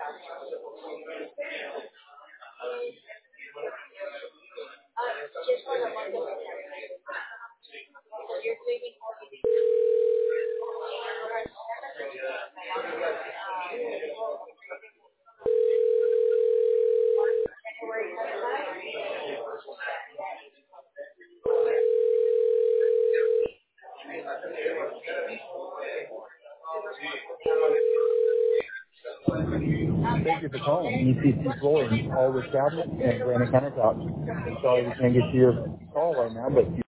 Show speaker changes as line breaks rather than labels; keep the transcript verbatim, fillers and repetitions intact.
Thank you for calling E C C Flooring, all with cabinets and granite countertops. Sorry we can't get to your call right now, but